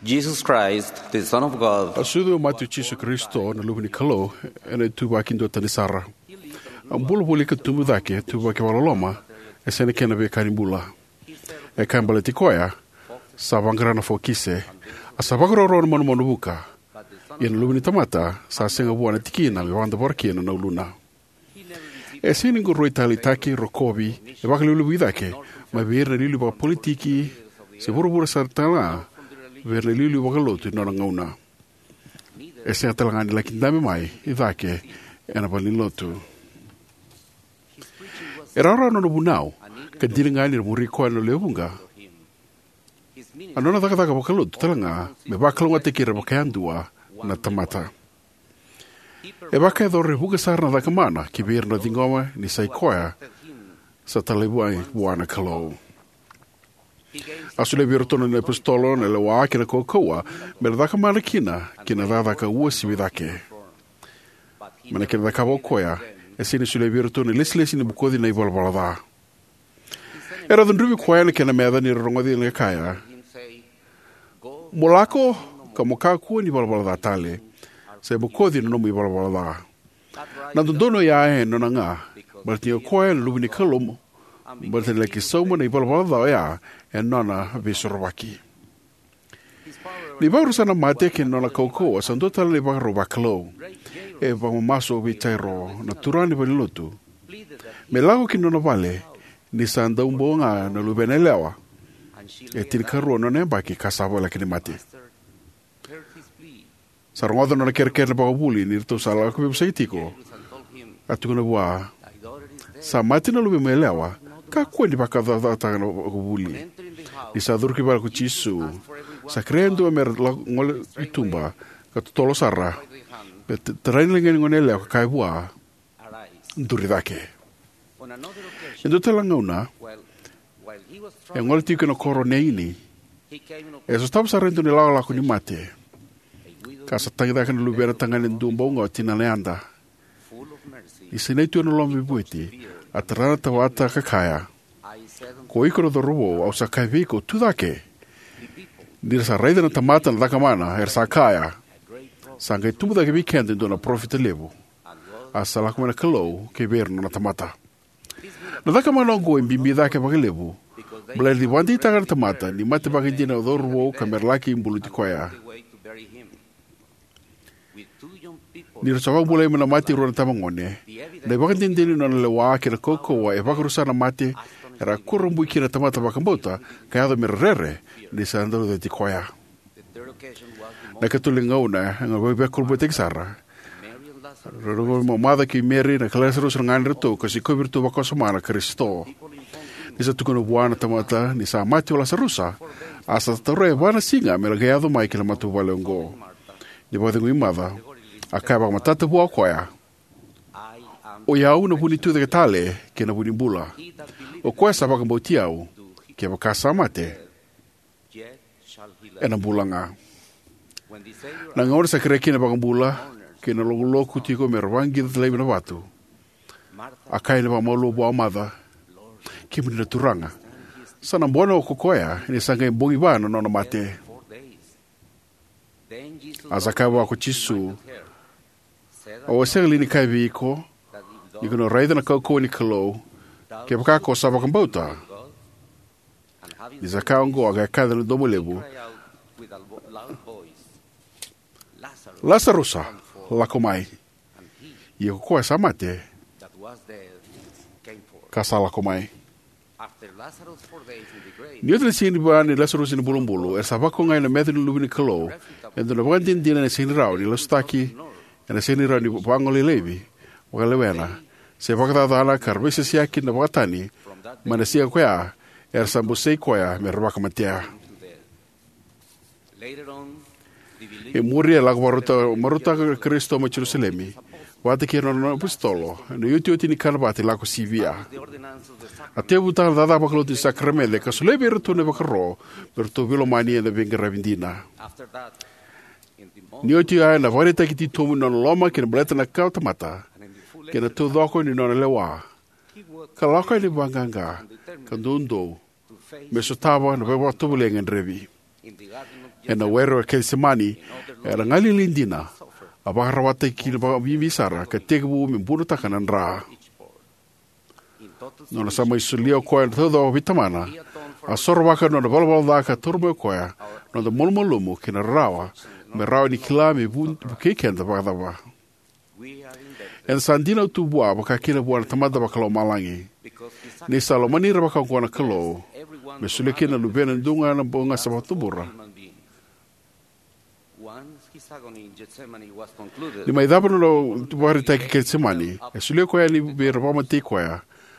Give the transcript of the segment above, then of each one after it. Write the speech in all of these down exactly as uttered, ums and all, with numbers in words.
Jesus Christ, the Son of God, Asudu matu Jesu Kristo na lubini kalo ene tuba kindo tanisara. Ambulu buli ka tumu dake tuba ke waloloma esene kena be kanimbula. E kambale tikoya sabangrana fokise asabagro ron mon monubuka. Yen lubini tamata sa senga buana tikina me wanda borkina na uluna. E sini nguroi talitaki rokobi e bakali lubi dake ma virna lilu ba politiki se burubura sartana verle lilu wakalotu nona ngauna. E se atalangani laki ndame mai, i dhake, e na pali lotu. E rara nono bunau, ka dilingani na muri koa no leunga. Anona dhaka dhaka wakalotu talanga, me bakalunga te kira wakaandua na tamata. E baka e dhore huga sarna dhaka mana, ki virna dingoma ni saikoa, sa talebuai buana kalou. Asule virotono na epistolo na le wa kina kokoa me daka mana kina kina dada ka ua siwi dake. Mana kina daka wokoya e sini sule virotono leslesi ni bukodi na ibalbala da. Era dhundruvi kwaya na kina meadha ni rongodi na kaya. Molako ka moka kua ni balbala da tale se bukodi na nomu ibalbala da. Na dhundono ya e nona nga balti kwaya na lubini kalomo balti laki somo na ibalbala da ya e nona visorwaki. Ni bauru sana mate ke nona koko a sandota le baru baklo. E ba maso vitairo na turani balilotu. Me lago ki nona vale ni sanda umbonga na lubenelewa. E tilkaro nona embaki kasabo la kini mate. Sarongodo nona kerker na bakabuli ni rito sala ko bisaitiko. Atukuna bua sa mate na lubenelewa ka kwendi baka data na bakabuli. Di sadur ki bala kuchisu sa krendo mer ngol itumba ka tolo sarra terrain lengen ngonele ka kaibua nduridake ndo talanga una e ngol tiko no koroneini e so stab sarrendo ne la la ku ni mate ka sa tanga kan lubera tangane ndumbo ngo tinaleanda isinetu no lombi buiti atrana tawata ka kaya ko ikoro do rubo au sakai viko tudake nira sa raida na tamata na dakamana er sakaya sangai tumu da ke weekend do na profit levo asala kuma na kalo ke verno na tamata na dakamana go imbimbi da ke bagelevo bler di wandi tagar tamata ni mate bagindina do rubo kamerlaki imbuluti koya nira sa wang bulay mana mati ro na tamangone na bagindini no le wa ke koko wa e bagarusa na mate era kurumbu kira tamata bakambota kaya do merrere ni sandro de tikoya na katulingona nga bebe kurbu teksara rogo mamada ki meri na klasero srangan to kasi ko virtu bakoso mana Kristo ni sa tukono buana tamata ni sa mati wala sarusa asa tore bana singa melgaya do Michael matu valongo ni bode ngimada akaba matata bua koya o ya una bunitu de tale ke na bunimbula o kwesa baka botiau ke baka samate ena bulanga na ngor sa kreki na baka bula ke na logo loku tiko merwangi de lebe na watu akai na molo bo amada ke mina turanga sana mbona o kokoya ni sanga mbongi bana no mate azakaba ko chisu o segli ni kai viko you know raida na koko ni kalo ke baka ko sa baka bauta dizaka ngo aga kada no domolebu Lazarusa la komai yo ko sa mate kasa la komai ni otra sin ba ni Lazarus ni bulumbulu e sa bako ngai na medin lubini kalo and the wandin dina ni sin rao ni lostaki and the sin rao ni bangoli levi wakalewena se baka dala karbese siaki na watani manasia kwa er sambusei kwa merwaka matia e muria la maruta maruta Kristo ma Jerusalemi wate ke no apostolo no yutioti ni karbati la ko sivia ate buta dada baklo di sacramento ka sole virtu ne bakro virtu vilomani de venga vindina ni oti ai na vareta ki ti tomu no loma ke bleta na kauta mata ke na to doko ni no lewa kalaka ni banganga kandundo mesotava no bebo tubulenga revi E na wero e Kesemani, e ra ngali lindina, a wakarawata ki na baka mimisara, ka tegabu me mbuna takanan ra. Nona sama isulia o koe na todo o vitamana, a soro waka nona balabala daka turmo o koe, nona molmolumu ki na rawa, me rawa ni kila me bukekenda wakadawa. E na sandina utu bua baka kina bua na tamada baka lau malangi. Ni salomani ra baka kua na kalau, me sulia kina lubena ndunga na bonga sa watubura. Ni mai dapano no tuwari taiki Kesemani, e sulia koe ni bera wama te koe,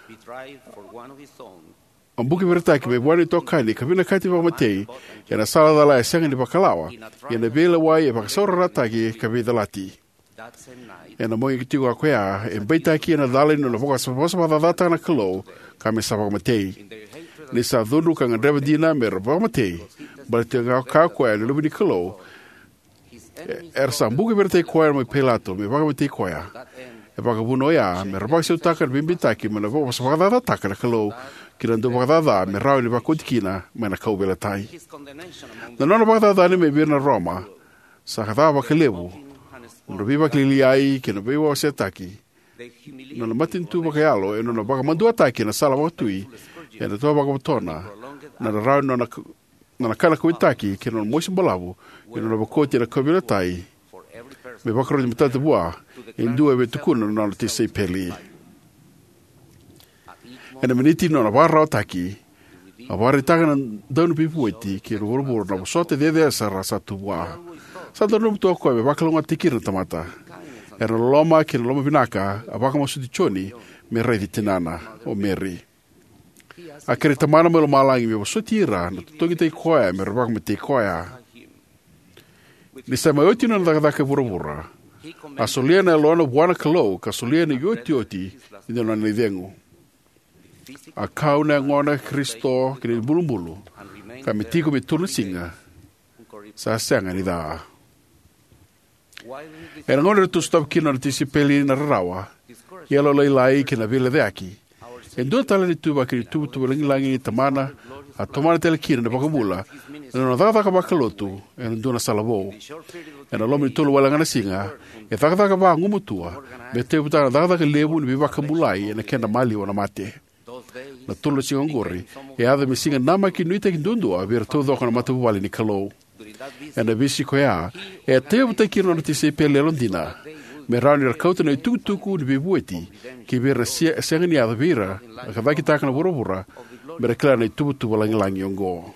ang buki bertaki me wani tokani kabina kati wa matei ya na sala dala e senga ni bakalawa ya na bela wai e bakasora rataki kabida lati ya na moi kitigo akwea e beitaki na dala no voka sa vosa ba data na kalo kame sa wa matei ni sa dhunu ka ngandreva dina me wa matei ba te nga ka kwa ni lubini kalo er sa buki bertai kwa me pelato me wa matei kwa e baka buno ya me rabak se utaka bimbitaki me na voka sa wa data na kalo kira ndo bakadada me rao ni bakutikina me na kaubela tai. Na nona bakadada ni me birna Roma, sa kada bakalebu, nona biba klili ai, kina biba o setaki, nona matintu bakayalo, e nona baka mandua taki na sala watui, e na toa baka batona, na rao nona, nona kala kuitaki, kina nona moisin balabu, e nona bakoti na kaubela tai, me bakaro ni matata bua, e ndua e tukuna nona te sei peli. E na miniti no na warra o taki, a warri taka na daunu pipueti ki ruburuburu na wasote dede asara sa tuwa. Sa daunu mtua koe me wakalonga tikira tamata. E na loma ki na loma binaka, a waka masuti choni me reidi tinana o meri. A kere tamana me lo malangi me wasote ira na tutongi tei koe me rubaka me tei koe. Ni sa maioti na nakadaka burubura. A solia na loana buana kalau, ka solia na yoti oti, ina na nidengu. A kau na ngona Kristo kini bulu-bulu, kami tiko me tunu singa, sa senga ni daa. E na ngona tu stop kina na tisi peli na rawa, yelo lai lai kina vile deaki. E ndua tala ni tuba kini tubu tubu langi langi ni tamana, a tomana tele kina na bakabula, e na dhaka bakalotu, e na ndua na salabo. E na lomi tolu wala ngana singa, e dhaka dhaka ba ngumutua, me te utana dhaka dhaka lebu ni bibakambulai, e na kenda mali wana mate. Na tolo si ngori e ave me singa nama ki nuita ki ndundua ver todo kana matu wali ni kalo e na visi ko ya e te uta ki no ti se pele londina me rani ra kauta no tutuku ni bibueti ki ver sia senga ni ave vira ka va ki ta kana borobura me ra klara ni tutu wala ngi yongo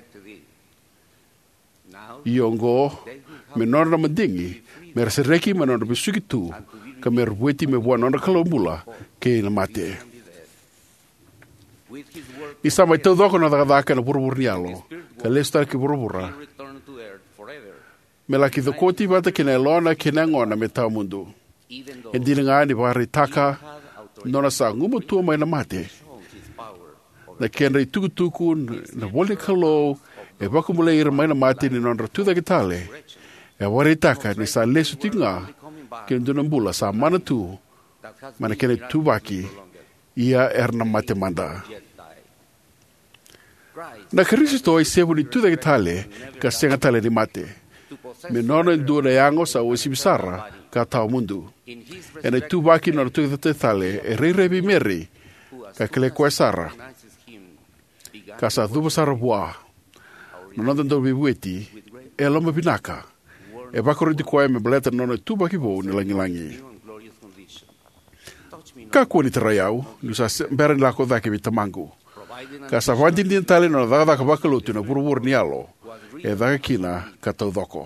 yongo me nora mandingi me ra sereki me nora bisuki tu ka me rueti me bua nora kalombula ke na mate. I sa mai tau doko na dakadaka na burubur ni alo, ka lestar ki burubura. Me la ki dhokoti wata ki na elona ki na ngona me tau mundu. E dina ngā ni wahari taka, nona sa ngumutua mai na mate. Na kenra i tukutuku, na wole kalo, e wakumule ira mai na mate ni nonra tuda ki tale. E wahari taka ni sa lesu tinga, ki ndunambula sa mana tu, mana kene tubaki, ia erna mate manda. Na Kristo ai sevu ni tuda ki tale, ka senga tale ni mate. Me nona ndua na yango sa o sibisara, ka tau mundu. E na tubaki nona tuda te tale, e rei rebi meri, ka kele koe sara. Ka sa dhuba sara bua. Nona ndau bibueti, e loma binaka. E bakoro di koe me baleta nona tubaki vo ni langi langi. Ka kua ni tarayau, nusa mbera ni lako dhake vitamangu. Ka sa wanti ni tale no dhaga dhaka bakalutu na burubur ni alo, e dhaga kina ka tau dhoko.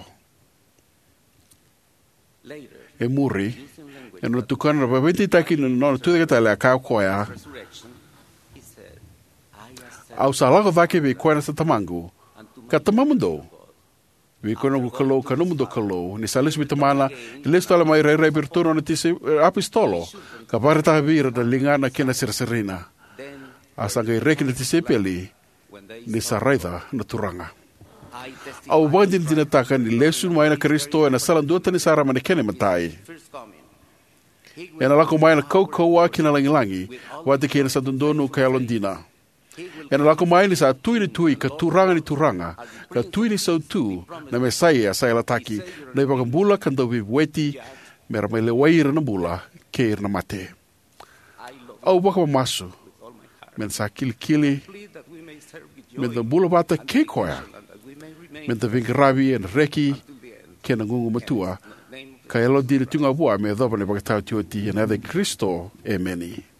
E muri, e no tukana na pawenti taki no no tude tale a kau koea, au sa lako dhake vi koena sa tamangu, ka tamamundo. Vi koena ku kalou, ka numundo kalou, ni sa lesu vitamana, i lesu tala mai rei rei birtono na tise apistolo, ka parita vira da lingana kena sirserina. Asa ngai reki na tise peli, ni sa raida na turanga. Au wandin tinataka ni lesu mai na Kristo e na salanduata ni sara mane kene matai. E na lako mai na koukoua kina langi langi, wate kena sa dundonu kaya londina. E na lako mai ni sa tui ni tui ka turanga ni turanga, ka tui ni sau tu na Mesaia sa ela taki, na i wakambula ka ndau weti, me ra mai le waira na bula, ke ir na mate. Au waka masu, men sa kili kili, men da bula wata ke koia, men da vingaravi en reki, ke na ngungu matua, ka elo diri tunga bua me dhopa ne wakatau tioti, en ade Kristo, e meni.